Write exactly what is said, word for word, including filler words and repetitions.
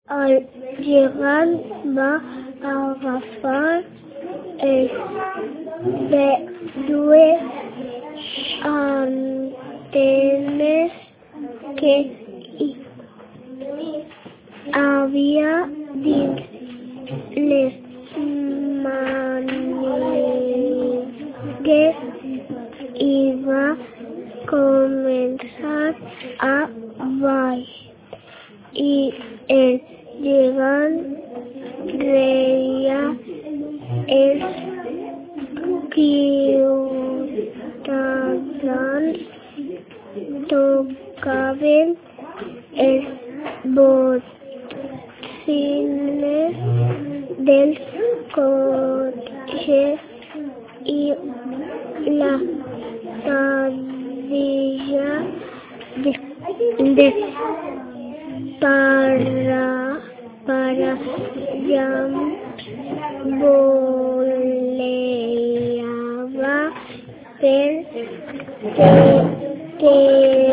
Al llegar va a agafar els dues antenes que hi havia dins les mànigues i va començar a ballar. I el gegant reia, els ciutadans tocaven els bocines dels cotxes i la taronja de, de para, para llamps voleava per terra.